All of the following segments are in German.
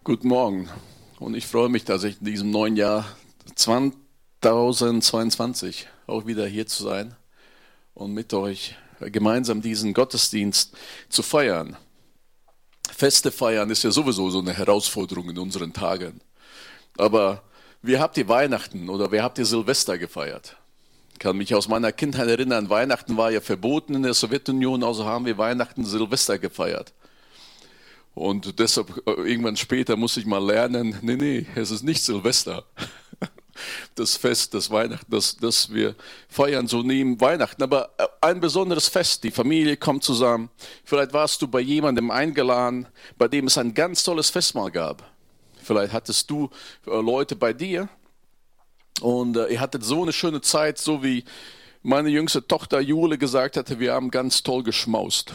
Guten Morgen und ich freue mich, dass ich in diesem neuen Jahr 2022 auch wieder hier zu sein und mit euch gemeinsam diesen Gottesdienst zu feiern. Feste feiern ist ja sowieso so eine Herausforderung in unseren Tagen. Aber wie habt ihr Weihnachten oder wie habt ihr Silvester gefeiert? Ich kann mich aus meiner Kindheit erinnern, Weihnachten war ja verboten in der Sowjetunion, also haben wir Weihnachten, Silvester gefeiert. Und deshalb irgendwann später muss ich mal lernen, nee, es ist nicht Silvester. Das Fest, das Weihnachten, das wir feiern, so neben Weihnachten. Aber ein besonderes Fest, die Familie kommt zusammen. Vielleicht warst du bei jemandem eingeladen, bei dem es ein ganz tolles Festmahl gab. Vielleicht hattest du Leute bei dir und ihr hattet so eine schöne Zeit, so wie meine jüngste Tochter Jule gesagt hatte, wir haben ganz toll geschmaust.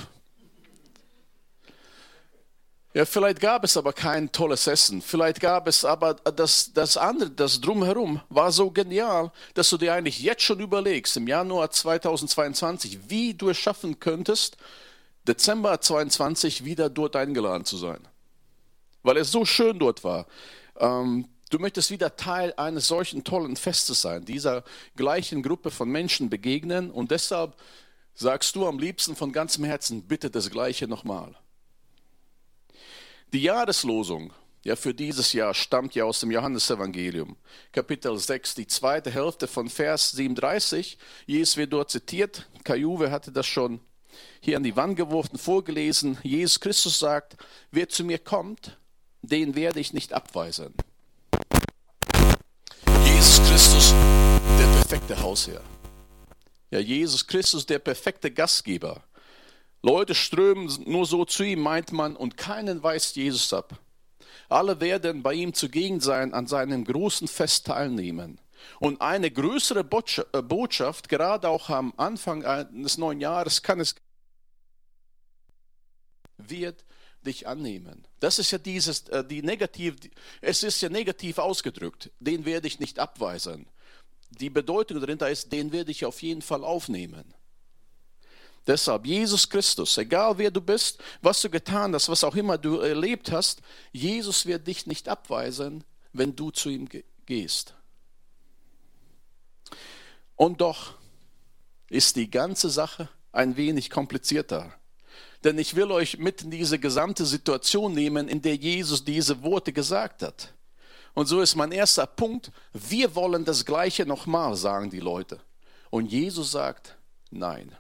Ja, vielleicht gab es aber kein tolles Essen. Vielleicht gab es aber das andere, das Drumherum war so genial, dass du dir eigentlich jetzt schon überlegst, im Januar 2022, wie du es schaffen könntest, Dezember 22 wieder dort eingeladen zu sein. Weil es so schön dort war. Du möchtest wieder Teil eines solchen tollen Festes sein, dieser gleichen Gruppe von Menschen begegnen und deshalb sagst du am liebsten von ganzem Herzen, bitte das Gleiche nochmal. Die Jahreslosung für dieses Jahr stammt ja aus dem Johannesevangelium, Kapitel 6, die zweite Hälfte von Vers 37. Jesus wird dort zitiert. Kai-Uwe hatte das schon hier an die Wand geworfen, vorgelesen. Jesus Christus sagt, wer zu mir kommt, den werde ich nicht abweisen. Jesus Christus, der perfekte Hausherr. Ja, Jesus Christus, der perfekte Gastgeber. Leute strömen nur so zu ihm, meint man, und keinen weist Jesus ab. Alle werden bei ihm zugegen sein, an seinem großen Fest teilnehmen. Und eine größere Botschaft, gerade auch am Anfang des neuen Jahres, wird dich annehmen. Das ist ja es ist ja negativ ausgedrückt, den werde ich nicht abweisen. Die Bedeutung dahinter ist, den werde ich auf jeden Fall aufnehmen. Deshalb, Jesus Christus, egal wer du bist, was du getan hast, was auch immer du erlebt hast, Jesus wird dich nicht abweisen, wenn du zu ihm gehst. Und doch ist die ganze Sache ein wenig komplizierter. Denn ich will euch mit in diese gesamte Situation nehmen, in der Jesus diese Worte gesagt hat. Und so ist mein erster Punkt, wir wollen das Gleiche nochmal, sagen die Leute. Und Jesus sagt, nein.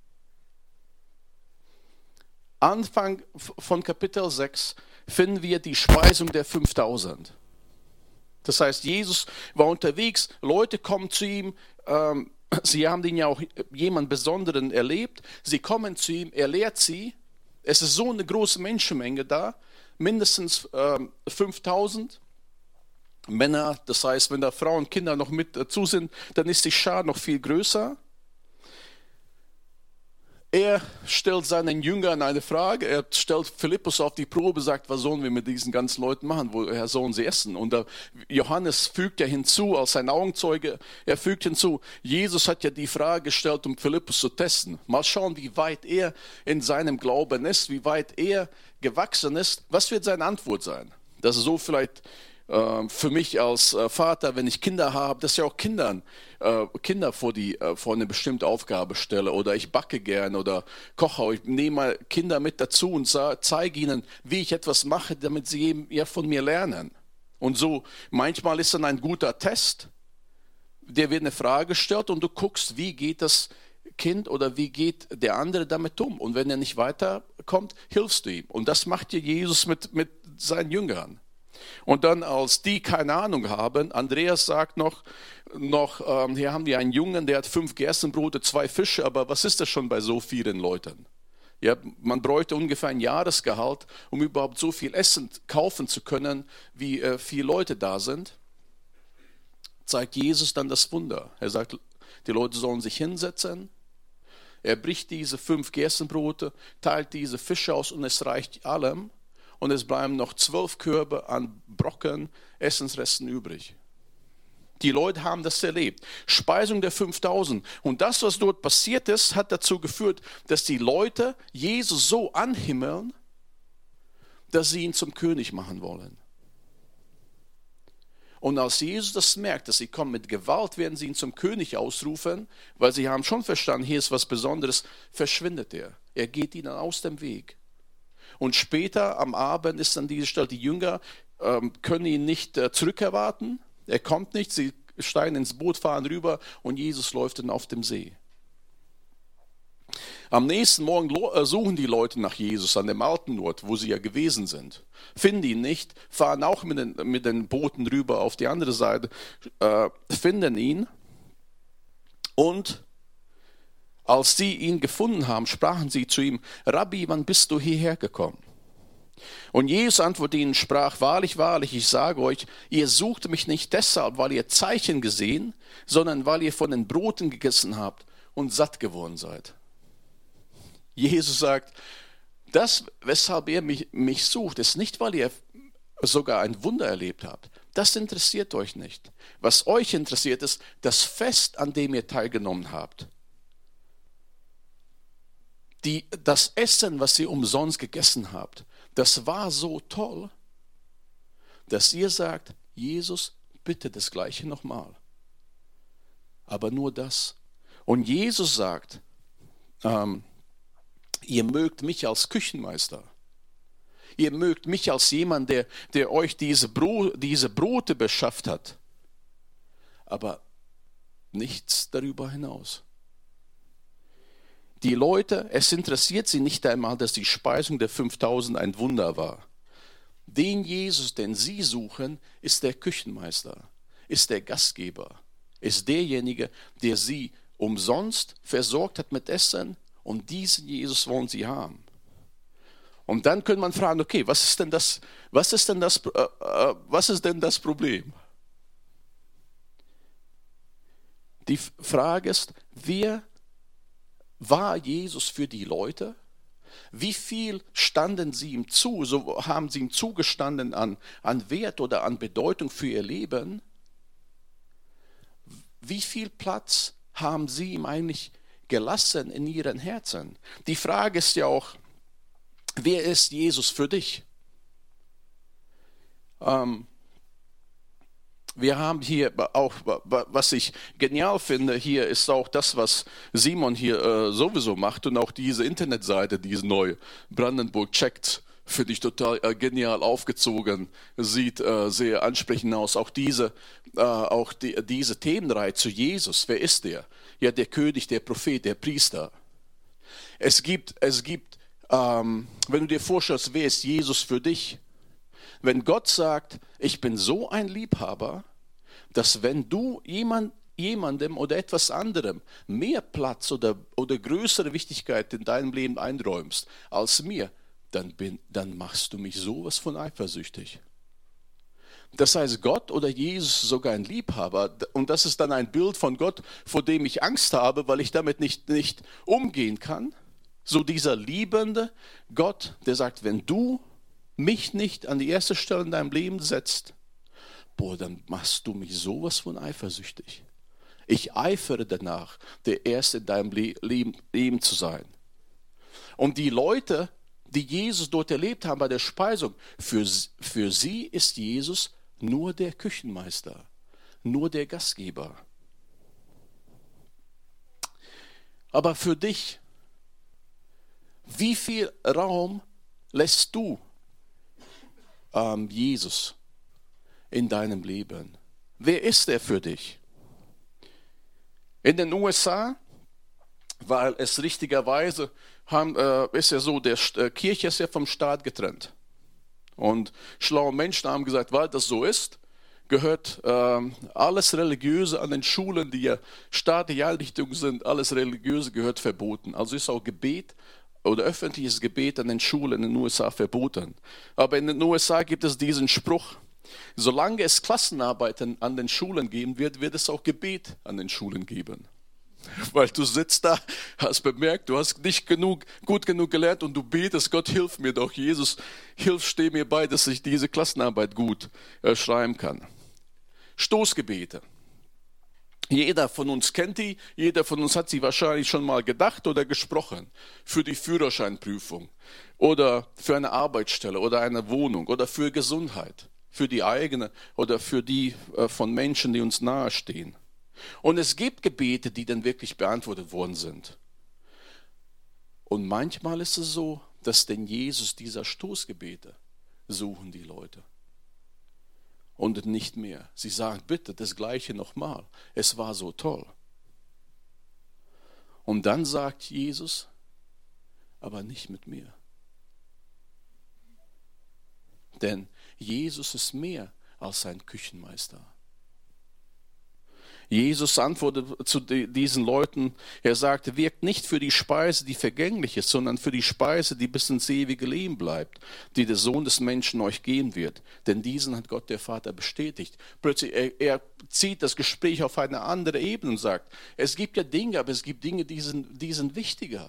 Anfang von Kapitel 6 finden wir die Speisung der 5000. Das heißt, Jesus war unterwegs, Leute kommen zu ihm, sie haben ihn ja auch jemand Besonderen erlebt, sie kommen zu ihm, er lehrt sie, es ist so eine große Menschenmenge da, mindestens 5000 Männer, das heißt, wenn da Frauen und Kinder noch mit dazu sind, dann ist die Schar noch viel größer. Er stellt seinen Jüngern eine Frage, er stellt Philippus auf die Probe, sagt, was sollen wir mit diesen ganzen Leuten machen, woher sollen sie essen? Und Johannes fügt ja hinzu, als sein Augenzeuge, er fügt hinzu, Jesus hat ja die Frage gestellt, um Philippus zu testen. Mal schauen, wie weit er in seinem Glauben ist, wie weit er gewachsen ist. Was wird seine Antwort sein? Das ist so vielleicht für mich als Vater, wenn ich Kinder habe, dass ich auch Kinder vor eine bestimmte Aufgabe stelle oder ich backe gern oder koche. Ich nehme mal Kinder mit dazu und zeige ihnen, wie ich etwas mache, damit sie eben von mir lernen. Und so, manchmal ist dann ein guter Test, der wird eine Frage gestellt und du guckst, wie geht das Kind oder wie geht der andere damit um. Und wenn er nicht weiterkommt, hilfst du ihm. Und das macht dir Jesus mit seinen Jüngern. Und dann, als die keine Ahnung haben, Andreas sagt noch, hier haben wir einen Jungen, der hat 5 Gerstenbrote, 2 Fische, aber was ist das schon bei so vielen Leuten? Ja, man bräuchte ungefähr ein Jahresgehalt, um überhaupt so viel Essen kaufen zu können, wie 4 Leute da sind. Zeigt Jesus dann das Wunder. Er sagt, die Leute sollen sich hinsetzen. Er bricht diese 5 Gerstenbrote, teilt diese Fische aus und es reicht allem. Und es bleiben noch 12 Körbe an Brocken, Essensresten übrig. Die Leute haben das erlebt. Speisung der 5000. Und das, was dort passiert ist, hat dazu geführt, dass die Leute Jesus so anhimmeln, dass sie ihn zum König machen wollen. Und als Jesus das merkt, dass sie kommen mit Gewalt, werden sie ihn zum König ausrufen, weil sie haben schon verstanden, hier ist was Besonderes, verschwindet er. Er geht ihnen aus dem Weg. Und später am Abend ist an dieser Stelle, die Jünger können ihn nicht zurückerwarten. Er kommt nicht, sie steigen ins Boot, fahren rüber und Jesus läuft dann auf dem See. Am nächsten Morgen suchen die Leute nach Jesus an dem alten Ort, wo sie ja gewesen sind. Finden ihn nicht, fahren auch mit den Booten rüber auf die andere Seite, finden ihn. Und als sie ihn gefunden haben, sprachen sie zu ihm: Rabbi, wann bist du hierher gekommen? Und Jesus antwortete ihnen, sprach: Wahrlich, wahrlich, ich sage euch, ihr sucht mich nicht deshalb, weil ihr Zeichen gesehen, sondern weil ihr von den Broten gegessen habt und satt geworden seid. Jesus sagt, das, weshalb ihr mich sucht, ist nicht, weil ihr sogar ein Wunder erlebt habt. Das interessiert euch nicht. Was euch interessiert, ist das Fest, an dem ihr teilgenommen habt. Das Essen, was ihr umsonst gegessen habt, das war so toll, dass ihr sagt, Jesus, bitte das Gleiche nochmal. Aber nur das. Und Jesus sagt, ihr mögt mich als Küchenmeister. Ihr mögt mich als jemand, der euch diese Brote beschafft hat. Aber nichts darüber hinaus. Die Leute, es interessiert sie nicht einmal, dass die Speisung der 5000 ein Wunder war. Den Jesus, den sie suchen, ist der Küchenmeister, ist der Gastgeber, ist derjenige, der sie umsonst versorgt hat mit Essen, und diesen Jesus wollen sie haben. Und dann könnte man fragen, okay, was ist denn das Problem? Die Frage ist, wer war Jesus für die Leute? Wie viel standen sie ihm zu, so haben sie ihm zugestanden an Wert oder an Bedeutung für ihr Leben? Wie viel Platz haben sie ihm eigentlich gelassen in ihren Herzen? Die Frage ist ja auch, wer ist Jesus für dich? Wir haben hier auch, was ich genial finde, hier ist auch das, was Simon hier sowieso macht und auch diese Internetseite, diese neue Brandenburg checkt, finde ich total genial aufgezogen, sieht sehr ansprechend aus. Auch diese Themenreihe zu Jesus, wer ist der? Ja, der König, der Prophet, der Priester. Es gibt, wenn du dir vorstellst, wer ist Jesus für dich? Wenn Gott sagt, ich bin so ein Liebhaber, dass wenn du jemandem oder etwas anderem mehr Platz oder größere Wichtigkeit in deinem Leben einräumst als mir, dann machst du mich sowas von eifersüchtig. Das heißt, Gott oder Jesus ist sogar ein Liebhaber, und das ist dann ein Bild von Gott, vor dem ich Angst habe, weil ich damit nicht umgehen kann. So dieser liebende Gott, der sagt, wenn du mich nicht an die erste Stelle in deinem Leben setzt, dann machst du mich sowas von eifersüchtig. Ich eifere danach, der Erste in deinem Leben zu sein. Und die Leute, die Jesus dort erlebt haben bei der Speisung, für sie ist Jesus nur der Küchenmeister, nur der Gastgeber. Aber für dich, wie viel Raum lässt du Jesus in deinem Leben? Wer ist er für dich? In den USA, weil es richtigerweise ist ja so, Kirche ist ja vom Staat getrennt. Und schlaue Menschen haben gesagt, weil das so ist, gehört alles Religiöse an den Schulen, die ja staatliche Einrichtungen sind, alles Religiöse gehört verboten. Also ist auch Gebet oder öffentliches Gebet an den Schulen in den USA verboten. Aber in den USA gibt es diesen Spruch: Solange es Klassenarbeiten an den Schulen geben wird, wird es auch Gebet an den Schulen geben. Weil du sitzt da, hast bemerkt, du hast nicht gut genug gelernt und du betest, Gott hilf mir doch, Jesus, steh mir bei, dass ich diese Klassenarbeit gut schreiben kann. Stoßgebete. Jeder von uns kennt die, jeder von uns hat sie wahrscheinlich schon mal gedacht oder gesprochen. Für die Führerscheinprüfung oder für eine Arbeitsstelle oder eine Wohnung oder für Gesundheit. für die eigene oder für die von Menschen, die uns nahestehen. Und es gibt Gebete, die dann wirklich beantwortet worden sind. Und manchmal ist es so, dass den Jesus dieser Stoßgebete suchen die Leute. Und nicht mehr. Sie sagen, bitte das Gleiche nochmal. Es war so toll. Und dann sagt Jesus, aber nicht mit mir. Denn Jesus ist mehr als ein Küchenmeister. Jesus antwortet zu diesen Leuten, er sagte, wirkt nicht für die Speise, die vergänglich ist, sondern für die Speise, die bis ins ewige Leben bleibt, die der Sohn des Menschen euch geben wird. Denn diesen hat Gott der Vater bestätigt. Plötzlich, er zieht das Gespräch auf eine andere Ebene und sagt, es gibt ja Dinge, aber es gibt Dinge, die sind wichtiger.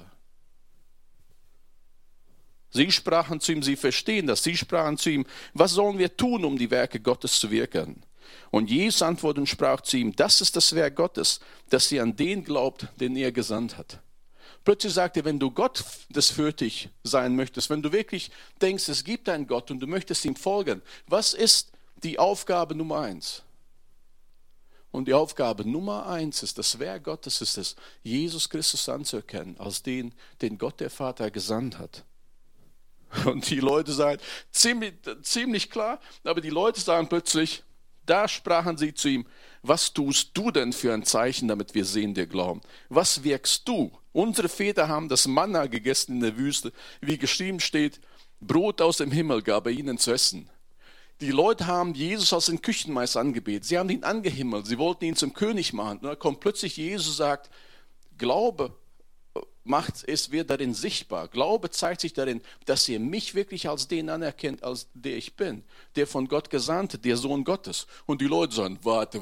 Sie sprachen zu ihm, sie verstehen das, sie sprachen zu ihm, was sollen wir tun, um die Werke Gottes zu wirken? Und Jesus antwortete und sprach zu ihm, das ist das Werk Gottes, dass ihr an den glaubt, den er gesandt hat. Plötzlich sagt er, wenn du Gott des fürchtig sein möchtest, wenn du wirklich denkst, es gibt einen Gott und du möchtest ihm folgen, was ist die Aufgabe Nummer 1? Und die Aufgabe Nummer 1 ist, das Werk Gottes ist es, Jesus Christus anzuerkennen, als den Gott der Vater gesandt hat. Und die Leute sagen, ziemlich klar, aber die Leute sagen plötzlich, da sprachen sie zu ihm, was tust du denn für ein Zeichen, damit wir sehen, dir glauben? Was wirkst du? Unsere Väter haben das Manna gegessen in der Wüste, wie geschrieben steht, Brot aus dem Himmel gab er ihnen zu essen. Die Leute haben Jesus als den Küchenmeister angebetet, sie haben ihn angehimmelt, sie wollten ihn zum König machen. Und dann kommt plötzlich Jesus und sagt, Glaube wird darin sichtbar. Glaube zeigt sich darin, dass ihr mich wirklich als den anerkennt, als der ich bin, der von Gott Gesandte, der Sohn Gottes. Und die Leute sagen, warte.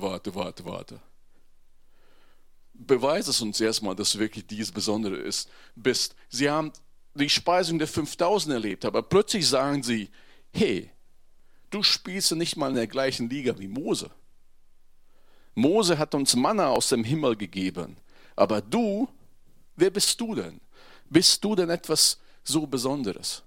Beweis es uns erstmal, dass du wirklich dies Besondere bist. Sie haben die Speisung der 5000 erlebt, aber plötzlich sagen sie, hey, du spielst nicht mal in der gleichen Liga wie Mose. Mose hat uns Manna aus dem Himmel gegeben, aber du, wer bist du denn? Bist du denn etwas so Besonderes?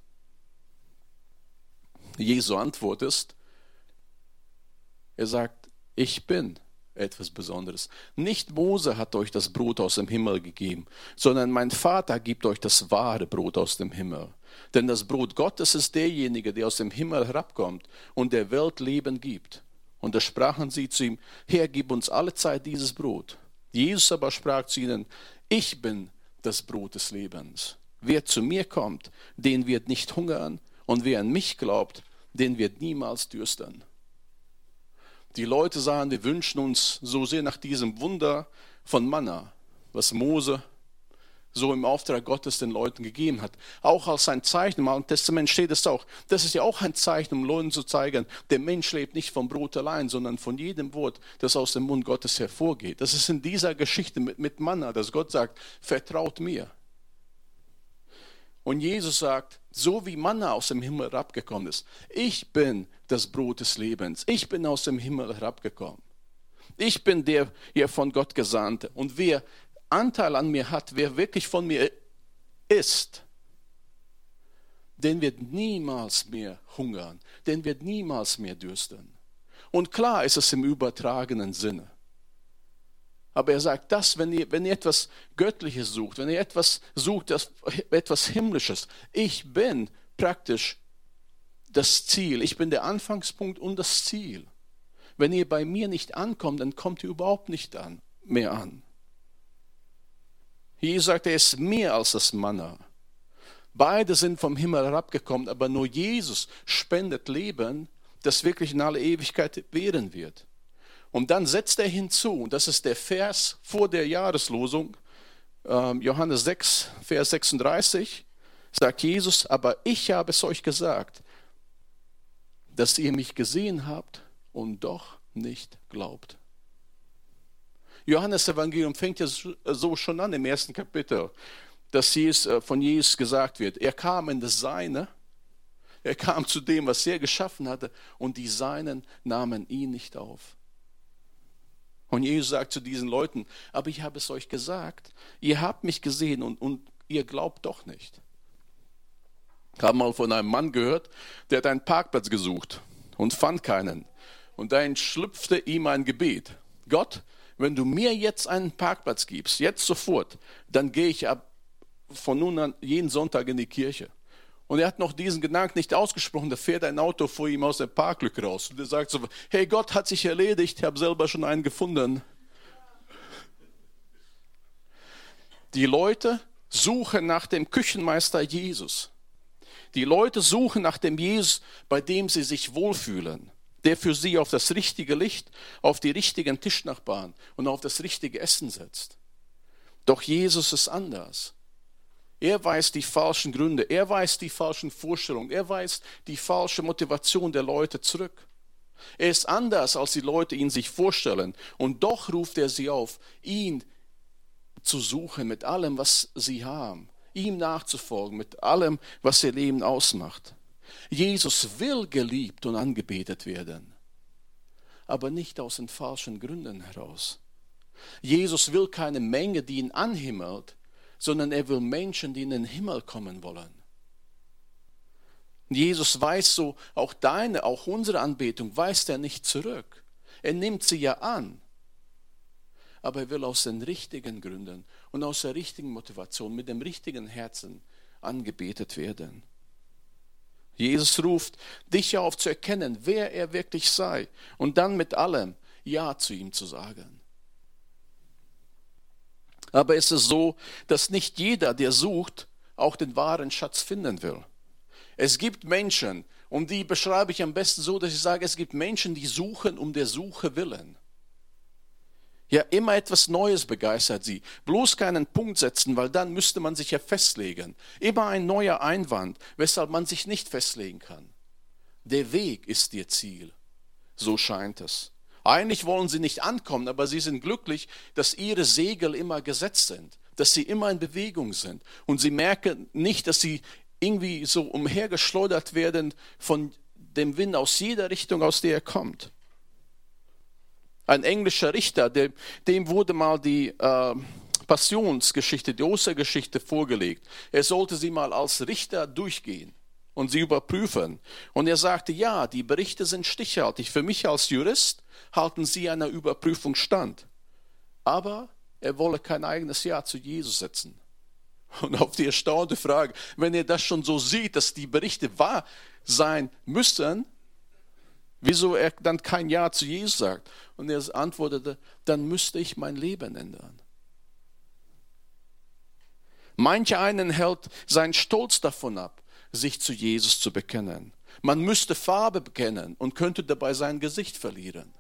Jesu Antwort ist, er sagt, ich bin etwas Besonderes. Nicht Mose hat euch das Brot aus dem Himmel gegeben, sondern mein Vater gibt euch das wahre Brot aus dem Himmel. Denn das Brot Gottes ist derjenige, der aus dem Himmel herabkommt und der Welt Leben gibt. Und da sprachen sie zu ihm, Herr, gib uns alle Zeit dieses Brot. Jesus aber sprach zu ihnen, ich bin das Brot des Lebens. Wer zu mir kommt, den wird nicht hungern, und wer an mich glaubt, den wird niemals dürsten. Die Leute sagen, wir wünschen uns so sehr nach diesem Wunder von Manna, was Mose so im Auftrag Gottes den Leuten gegeben hat. Auch als ein Zeichen, im Alten Testament steht es auch, das ist ja auch ein Zeichen, um Leuten zu zeigen, der Mensch lebt nicht vom Brot allein, sondern von jedem Wort, das aus dem Mund Gottes hervorgeht. Das ist in dieser Geschichte mit Manna, dass Gott sagt, vertraut mir. Und Jesus sagt, so wie Manna aus dem Himmel herabgekommen ist, ich bin das Brot des Lebens, ich bin aus dem Himmel herabgekommen. Ich bin der von Gott Gesandte. Und wer Anteil an mir hat, wer wirklich von mir ist, den wird niemals mehr hungern, den wird niemals mehr dürsten. Und klar ist es im übertragenen Sinne. Aber er sagt, wenn ihr etwas Göttliches sucht, wenn ihr etwas sucht, etwas Himmlisches, ich bin praktisch das Ziel, ich bin der Anfangspunkt und das Ziel. Wenn ihr bei mir nicht ankommt, dann kommt ihr überhaupt nicht mehr an. Jesus sagt, er ist mehr als das Manna. Beide sind vom Himmel herabgekommen, aber nur Jesus spendet Leben, das wirklich in alle Ewigkeit währen wird. Und dann setzt er hinzu, und das ist der Vers vor der Jahreslosung, Johannes 6, Vers 36, sagt Jesus, aber ich habe es euch gesagt, dass ihr mich gesehen habt und doch nicht glaubt. Johannes Evangelium fängt ja so schon an im 1. Kapitel, dass von Jesus gesagt wird, er kam in das Seine, er kam zu dem, was er geschaffen hatte, und die Seinen nahmen ihn nicht auf. Und Jesus sagt zu diesen Leuten, aber ich habe es euch gesagt, ihr habt mich gesehen und ihr glaubt doch nicht. Ich habe mal von einem Mann gehört, der hat einen Parkplatz gesucht. und fand keinen. Und da entschlüpfte ihm ein Gebet. Gott, wenn du mir jetzt einen Parkplatz gibst, jetzt sofort, dann gehe ich ab von nun an jeden Sonntag in die Kirche. Und er hat noch diesen Gedanken nicht ausgesprochen, da fährt ein Auto vor ihm aus der Parklücke raus. Und er sagt so, hey, Gott hat sich erledigt, ich habe selber schon einen gefunden. Die Leute suchen nach dem Küchenmeister Jesus. Die Leute suchen nach dem Jesus, bei dem sie sich wohlfühlen, der für sie auf das richtige Licht, auf die richtigen Tischnachbarn und auf das richtige Essen setzt. Doch Jesus ist anders. Er weiß die falschen Gründe, er weiß die falschen Vorstellungen, er weiß die falsche Motivation der Leute zurück. Er ist anders, als die Leute ihn sich vorstellen. Und doch ruft er sie auf, ihn zu suchen mit allem, was sie haben. Ihm nachzufolgen mit allem, was ihr Leben ausmacht. Jesus will geliebt und angebetet werden, aber nicht aus den falschen Gründen heraus. Jesus will keine Menge, die ihn anhimmelt, sondern er will Menschen, die in den Himmel kommen wollen. Jesus weist so auch deine, auch unsere Anbetung, weist er nicht zurück. Er nimmt sie ja an. Aber er will aus den richtigen Gründen und aus der richtigen Motivation, mit dem richtigen Herzen angebetet werden. Jesus ruft dich auf zu erkennen, wer er wirklich sei und dann mit allem Ja zu ihm zu sagen. Aber es ist so, dass nicht jeder, der sucht, auch den wahren Schatz finden will. Es gibt Menschen, und die beschreibe ich am besten so, dass ich sage, es gibt Menschen, die suchen um der Suche willen. Ja, immer etwas Neues begeistert sie. Bloß keinen Punkt setzen, weil dann müsste man sich ja festlegen. Immer ein neuer Einwand, weshalb man sich nicht festlegen kann. Der Weg ist ihr Ziel. So scheint es. Eigentlich wollen sie nicht ankommen, aber sie sind glücklich, dass ihre Segel immer gesetzt sind, dass sie immer in Bewegung sind. Und sie merken nicht, dass sie irgendwie so umhergeschleudert werden von dem Wind aus jeder Richtung, aus der er kommt. Ein englischer Richter, dem wurde mal die Passionsgeschichte, die Ostergeschichte vorgelegt. Er sollte sie mal als Richter durchgehen und sie überprüfen. Und er sagte, ja, die Berichte sind stichhaltig. Für mich als Jurist halten sie einer Überprüfung stand. Aber er wolle kein eigenes Ja zu Jesus setzen. Und auf die erstaunte Frage, wenn er das schon so sieht, dass die Berichte wahr sein müssen, wieso er dann kein Ja zu Jesus sagt? Und er antwortete, dann müsste ich mein Leben ändern. Manch einen hält seinen Stolz davon ab, sich zu Jesus zu bekennen. Man müsste Farbe bekennen und könnte dabei sein Gesicht verlieren.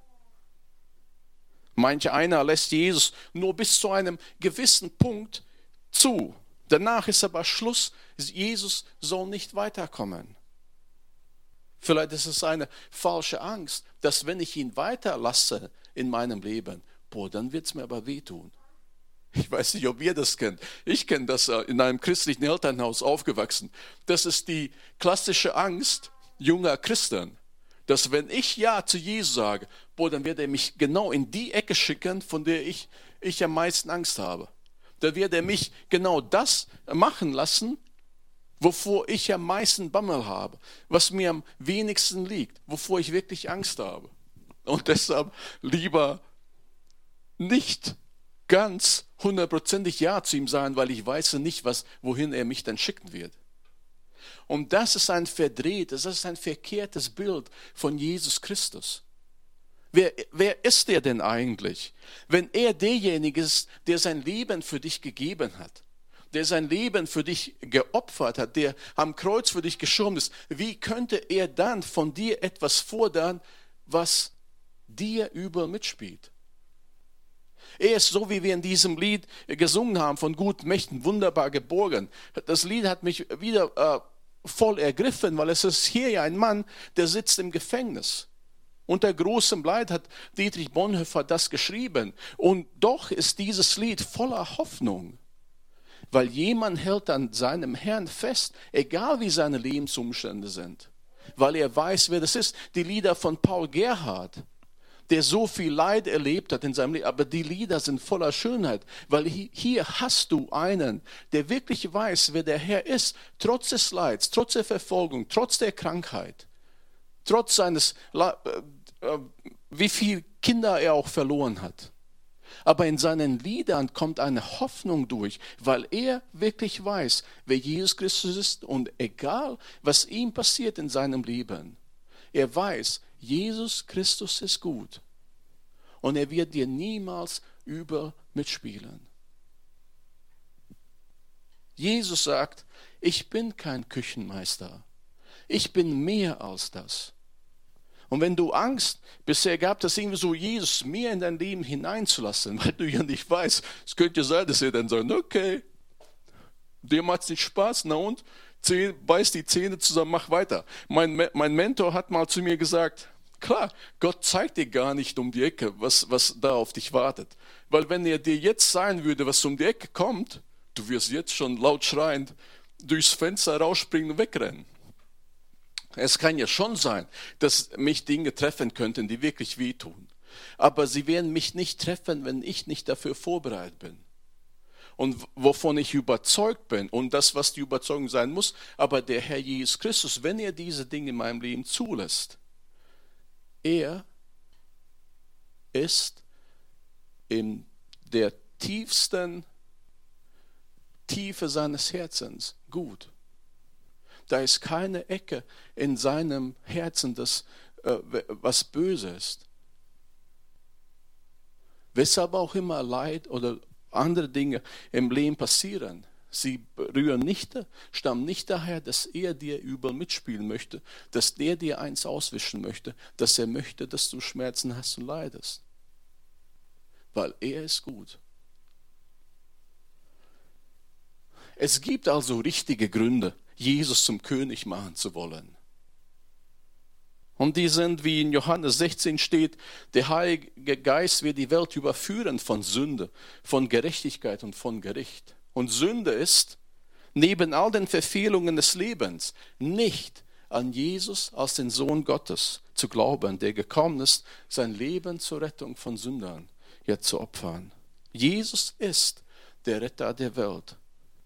Manch einer lässt Jesus nur bis zu einem gewissen Punkt zu. Danach ist aber Schluss. Jesus soll nicht weiterkommen. Vielleicht ist es eine falsche Angst, dass wenn ich ihn weiterlasse in meinem Leben, dann wird es mir aber wehtun. Ich weiß nicht, ob ihr das kennt. Ich kenne das in einem christlichen Elternhaus aufgewachsen. Das ist die klassische Angst junger Christen, dass wenn ich Ja zu Jesus sage, dann wird er mich genau in die Ecke schicken, von der ich am meisten Angst habe. Da wird er mich genau das machen lassen, wovor ich am meisten Bammel habe, was mir am wenigsten liegt, wovor ich wirklich Angst habe. Und deshalb lieber nicht ganz 100%ig Ja zu ihm sagen, weil ich weiß nicht, wohin er mich dann schicken wird. Und das ist ein verdrehtes, das ist ein verkehrtes Bild von Jesus Christus. Wer ist er denn eigentlich? Wenn er derjenige ist, der sein Leben für dich gegeben hat, der sein Leben für dich geopfert hat, der am Kreuz für dich gestorben ist, wie könnte er dann von dir etwas fordern, was dir übel mitspielt? Er ist so, wie wir in diesem Lied gesungen haben, von guten Mächten wunderbar geborgen. Das Lied hat mich wieder voll ergriffen, weil es ist hier ja ein Mann, der sitzt im Gefängnis. Unter großem Leid hat Dietrich Bonhoeffer das geschrieben. Und doch ist dieses Lied voller Hoffnung. Weil jemand hält an seinem Herrn fest, egal wie seine Lebensumstände sind. Weil er weiß, wer das ist. Die Lieder von Paul Gerhardt, der so viel Leid erlebt hat in seinem Leben. Aber die Lieder sind voller Schönheit. Weil hier hast du einen, der wirklich weiß, wer der Herr ist. Trotz des Leids, trotz der Verfolgung, trotz der Krankheit. Trotz wie viele Kinder er auch verloren hat. Aber in seinen Liedern kommt eine Hoffnung durch, weil er wirklich weiß, wer Jesus Christus ist und egal, was ihm passiert in seinem Leben, er weiß, Jesus Christus ist gut und er wird dir niemals übel mitspielen. Jesus sagt, ich bin kein Küchenmeister, ich bin mehr als das. Und wenn du Angst bisher gehabt hast, irgendwie so Jesus mehr in dein Leben hineinzulassen, weil du ja nicht weißt, es könnte ja sein, dass er dann sagt, okay, dir macht es nicht Spaß, na und? Beiß die Zähne zusammen, mach weiter. Mein Mentor hat mal zu mir gesagt, klar, Gott zeigt dir gar nicht um die Ecke, was da auf dich wartet. Weil wenn er dir jetzt sagen würde, was um die Ecke kommt, du wirst jetzt schon laut schreiend durchs Fenster rausspringen und wegrennen. Es kann ja schon sein, dass mich Dinge treffen könnten, die wirklich wehtun. Aber sie werden mich nicht treffen, wenn ich nicht dafür vorbereitet bin. Und wovon ich überzeugt bin, und das, was die Überzeugung sein muss, aber der Herr Jesus Christus, wenn er diese Dinge in meinem Leben zulässt, er ist in der tiefsten Tiefe seines Herzens gut. Da ist keine Ecke in seinem Herzen, was böse ist. Weshalb auch immer Leid oder andere Dinge im Leben passieren, sie stammen nicht daher, dass er dir übel mitspielen möchte, dass der dir eins auswischen möchte, dass er möchte, dass du Schmerzen hast und leidest. Weil er ist gut. Es gibt also richtige Gründe, Jesus zum König machen zu wollen. Und die sind, wie in Johannes 16 steht, der Heilige Geist wird die Welt überführen von Sünde, von Gerechtigkeit und von Gericht. Und Sünde ist, neben all den Verfehlungen des Lebens, nicht an Jesus als den Sohn Gottes zu glauben, der gekommen ist, sein Leben zur Rettung von Sündern jetzt zu opfern. Jesus ist der Retter der Welt.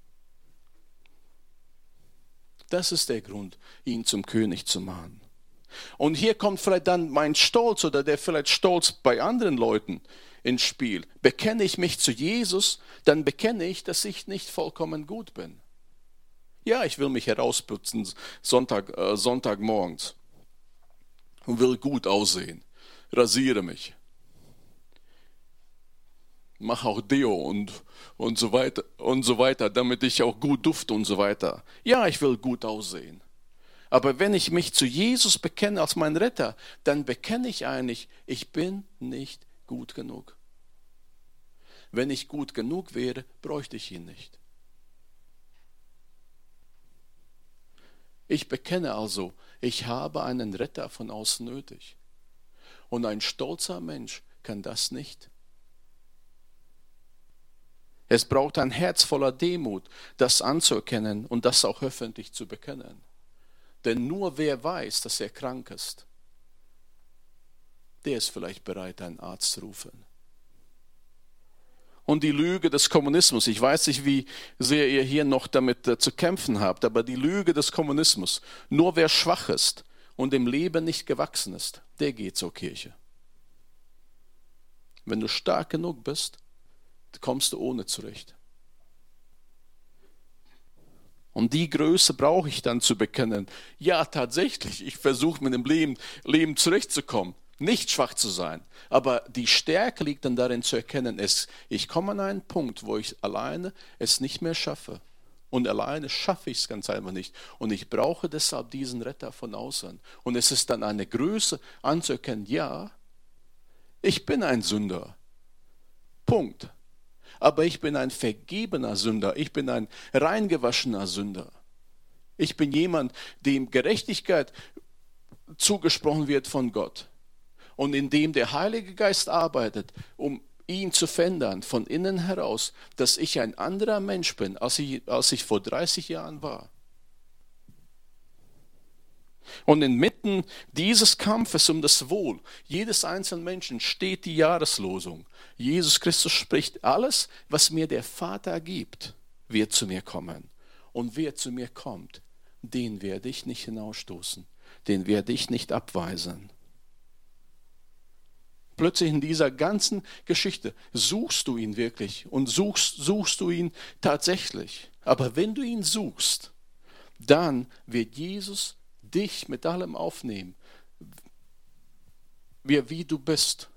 Das ist der Grund, ihn zum König zu machen. Und hier kommt vielleicht dann mein Stolz oder der vielleicht Stolz bei anderen Leuten ins Spiel. Bekenne ich mich zu Jesus, dann bekenne ich, dass ich nicht vollkommen gut bin. Ja, ich will mich herausputzen Sonntagmorgens und will gut aussehen. Rasiere mich. Mach auch Deo und so weiter, damit ich auch gut dufte und so weiter. Ja, ich will gut aussehen. Aber wenn ich mich zu Jesus bekenne als mein Retter, dann bekenne ich eigentlich, ich bin nicht gut genug. Wenn ich gut genug wäre, bräuchte ich ihn nicht. Ich bekenne also, ich habe einen Retter von außen nötig. Und ein stolzer Mensch kann das nicht. Es braucht ein Herz voller Demut, das anzuerkennen und das auch öffentlich zu bekennen. Denn nur wer weiß, dass er krank ist, der ist vielleicht bereit, einen Arzt zu rufen. Und die Lüge des Kommunismus, ich weiß nicht, wie sehr ihr hier noch damit zu kämpfen habt, aber die Lüge des Kommunismus, nur wer schwach ist und im Leben nicht gewachsen ist, der geht zur Kirche. Wenn du stark genug bist, kommst du ohne zurecht. Und die Größe brauche ich dann zu bekennen. Ja, tatsächlich, ich versuche mit dem Leben zurechtzukommen, nicht schwach zu sein. Aber die Stärke liegt dann darin zu erkennen, ich komme an einen Punkt, wo ich alleine es nicht mehr schaffe. Und alleine schaffe ich es ganz einfach nicht. Und ich brauche deshalb diesen Retter von außen. Und es ist dann eine Größe anzuerkennen, ja, ich bin ein Sünder. Punkt. Aber ich bin ein vergebener Sünder. Ich bin ein reingewaschener Sünder. Ich bin jemand, dem Gerechtigkeit zugesprochen wird von Gott. Und in dem der Heilige Geist arbeitet, um ihn zu verändern, von innen heraus, dass ich ein anderer Mensch bin, als ich vor 30 Jahren war. Und inmitten dieses Kampfes um das Wohl jedes einzelnen Menschen steht die Jahreslosung. Jesus Christus spricht, alles, was mir der Vater gibt, wird zu mir kommen. Und wer zu mir kommt, den werde ich nicht hinausstoßen. den werde ich nicht abweisen. Plötzlich in dieser ganzen Geschichte suchst du ihn wirklich und suchst du ihn tatsächlich. Aber wenn du ihn suchst, dann wird Jesus dich mit allem aufnehmen, wie du bist.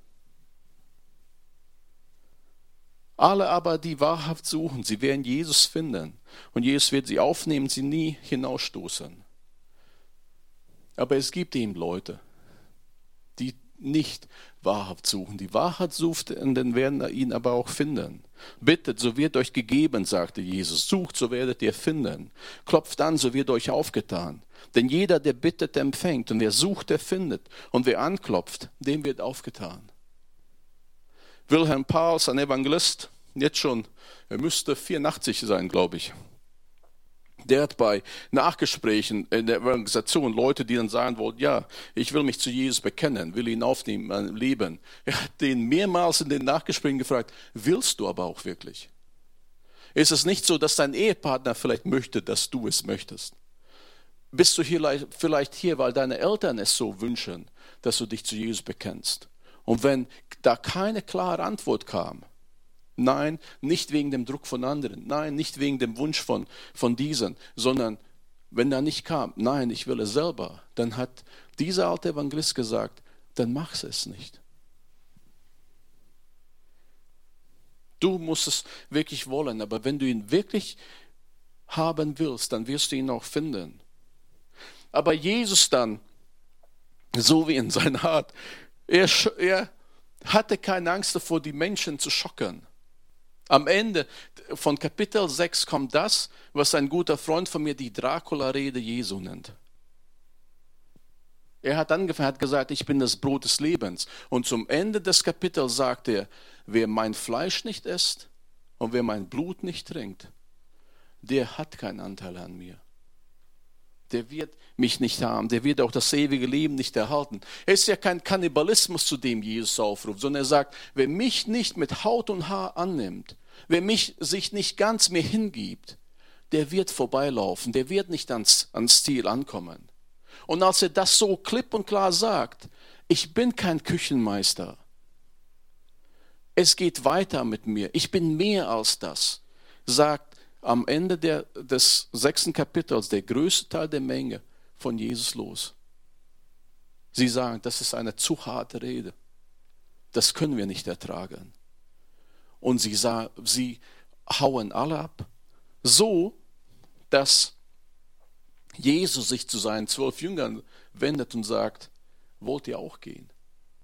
Alle aber, die wahrhaft suchen, sie werden Jesus finden. Und Jesus wird sie aufnehmen, sie nie hinausstoßen. Aber es gibt eben Leute, die nicht wahrhaft suchen. Die Wahrheit Suchenden werden ihn aber auch finden. Bittet, so wird euch gegeben, sagte Jesus. Sucht, so werdet ihr finden. Klopft an, so wird euch aufgetan. Denn jeder, der bittet, empfängt. Und wer sucht, der findet. Und wer anklopft, dem wird aufgetan. Wilhelm Pauls, ein Evangelist, jetzt schon, er müsste 84 sein, glaube ich. Der hat bei Nachgesprächen in der Evangelisation Leute, die dann sagen wollten, ja, ich will mich zu Jesus bekennen, will ihn aufnehmen, mein Leben. Er hat den mehrmals in den Nachgesprächen gefragt, willst du aber auch wirklich? Ist es nicht so, dass dein Ehepartner vielleicht möchte, dass du es möchtest? Bist du hier vielleicht hier, weil deine Eltern es so wünschen, dass du dich zu Jesus bekennst? Und wenn da keine klare Antwort kam, nein, nicht wegen dem Druck von anderen, nein, nicht wegen dem Wunsch von diesen, sondern wenn da nicht kam, nein, ich will es selber, dann hat dieser alte Evangelist gesagt, dann mach es nicht. Du musst es wirklich wollen, aber wenn du ihn wirklich haben willst, dann wirst du ihn auch finden. Aber Jesus dann, so wie in seiner Art, er hatte keine Angst davor, die Menschen zu schocken. Am Ende von Kapitel 6 kommt das, was ein guter Freund von mir die Dracula-Rede Jesu nennt. Er hat angefangen, hat gesagt, ich bin das Brot des Lebens. Und zum Ende des Kapitels sagt er, wer mein Fleisch nicht isst und wer mein Blut nicht trinkt, der hat keinen Anteil an mir. Der wird mich nicht haben, der wird auch das ewige Leben nicht erhalten. Es ist ja kein Kannibalismus, zu dem Jesus aufruft, sondern er sagt, wer mich nicht mit Haut und Haar annimmt, wer sich nicht ganz mir hingibt, der wird vorbeilaufen, der wird nicht ans Ziel ankommen. Und als er das so klipp und klar sagt, ich bin kein Küchenmeister, es geht weiter mit mir, ich bin mehr als das, sagt am Ende des 6. Kapitels der größte Teil der Menge von Jesus los. Sie sagen, das ist eine zu harte Rede. Das können wir nicht ertragen. Und sie hauen alle ab, so dass Jesus sich zu seinen 12 Jüngern wendet und sagt, wollt ihr auch gehen?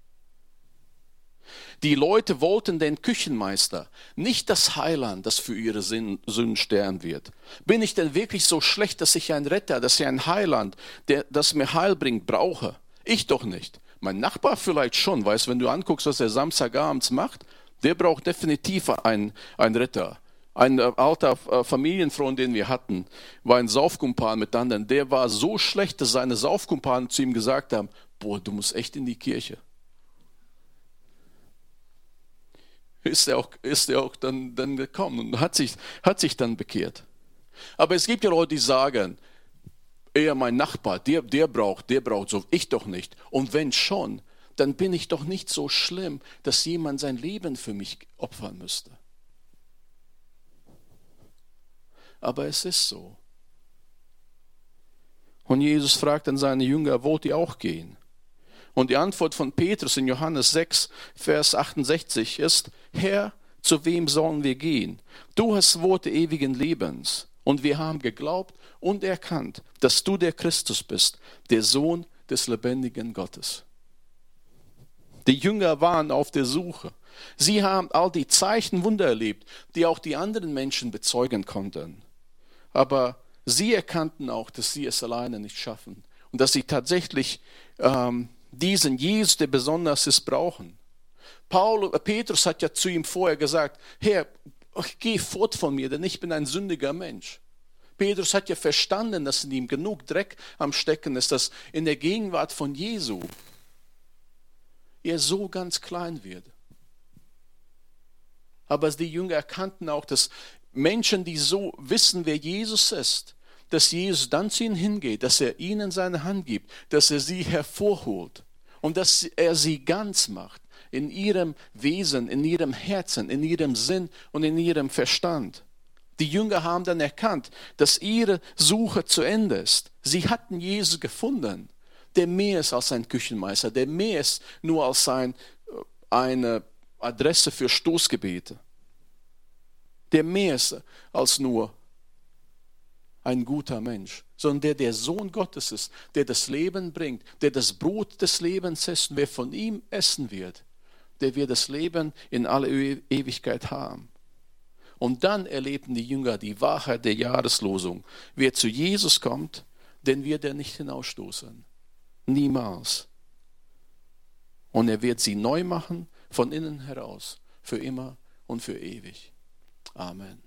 Die Leute wollten den Küchenmeister, nicht das Heiland, das für ihre Sünden sterben wird. Bin ich denn wirklich so schlecht, dass ich einen Retter, dass ich einen Heiland, das mir Heil bringt, brauche? Ich doch nicht. Mein Nachbar vielleicht schon, weißt, wenn du anguckst, was er Samstagabends macht, der braucht definitiv einen Retter. Ein alter Familienfreund, den wir hatten, war ein Saufkumpan mit anderen. Der war so schlecht, dass seine Saufkumpanen zu ihm gesagt haben, boah, du musst echt in die Kirche. Ist er auch dann gekommen und hat sich dann bekehrt. Aber es gibt ja Leute, die sagen, eher mein Nachbar, der braucht so, ich doch nicht. Und wenn schon, dann bin ich doch nicht so schlimm, dass jemand sein Leben für mich opfern müsste. Aber es ist so. Und Jesus fragt dann seine Jünger, wollt ihr auch gehen? Und die Antwort von Petrus in Johannes 6, Vers 68 ist, Herr, zu wem sollen wir gehen? Du hast Worte ewigen Lebens. Und wir haben geglaubt und erkannt, dass du der Christus bist, der Sohn des lebendigen Gottes. Die Jünger waren auf der Suche. Sie haben all die Zeichen, Wunder erlebt, die auch die anderen Menschen bezeugen konnten. Aber sie erkannten auch, dass sie es alleine nicht schaffen und dass sie tatsächlich diesen Jesus, der besonders ist, brauchen. Petrus hat ja zu ihm vorher gesagt, Herr, geh fort von mir, denn ich bin ein sündiger Mensch. Petrus hat ja verstanden, dass in ihm genug Dreck am Stecken ist, dass in der Gegenwart von Jesu er so ganz klein wird. Aber die Jünger erkannten auch, dass Menschen, die so wissen, wer Jesus ist, dass Jesus dann zu ihnen hingeht, dass er ihnen seine Hand gibt, dass er sie hervorholt und dass er sie ganz macht in ihrem Wesen, in ihrem Herzen, in ihrem Sinn und in ihrem Verstand. Die Jünger haben dann erkannt, dass ihre Suche zu Ende ist. Sie hatten Jesus gefunden, der mehr ist als ein Küchenmeister, der mehr ist nur als eine Adresse für Stoßgebete, der mehr ist als nur ein guter Mensch, sondern der Sohn Gottes ist, der das Leben bringt, der das Brot des Lebens ist. Und wer von ihm essen wird, der wird das Leben in alle Ewigkeit haben. Und dann erlebten die Jünger die Wahrheit der Jahreslosung. Wer zu Jesus kommt, den wird er nicht hinausstoßen. Niemals. Und er wird sie neu machen, von innen heraus, für immer und für ewig. Amen.